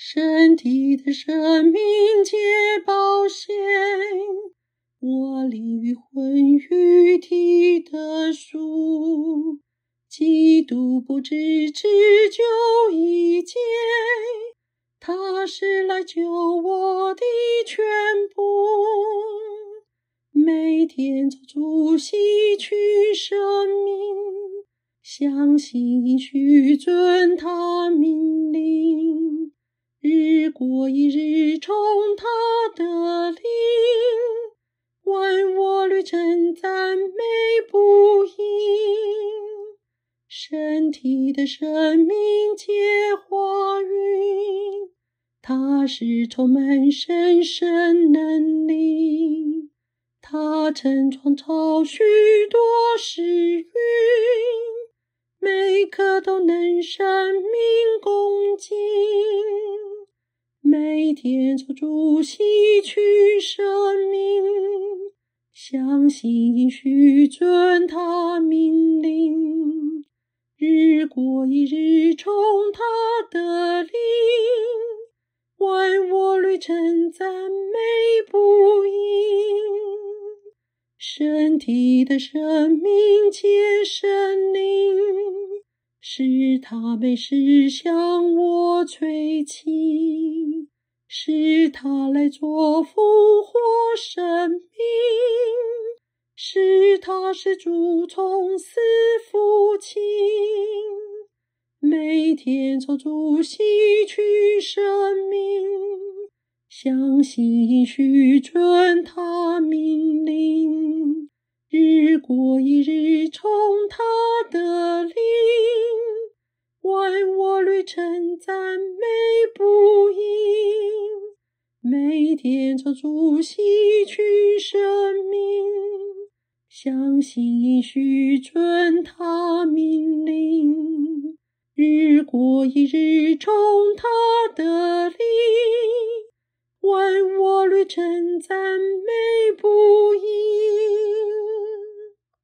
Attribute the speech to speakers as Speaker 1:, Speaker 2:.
Speaker 1: 身体的生命皆宝险，我灵与魂与体的属，基督不只只救一劫，他是来救我的全部。每天做主吸取生命，相信许遵他命令，日过一日从他的灵，万我律称赞美不已。身体的生命皆化云，他是充满神圣能力，他曾创造许多时运，每颗都能生命恭敬。每天做主吸取生命，相信许遵他命令，日过一日从他的灵，万我律称赞美不已。身体的生命皆生灵，使他每时向我吹气，使他来做复活生命，使他是主从死复清。每天做主吸取生命，相信许遵他命令，日过一日从他的灵，万我律称赞美不已。每天做主吸取生命，相信许遵他命令，日过一日从他的灵，万我律称赞美不已。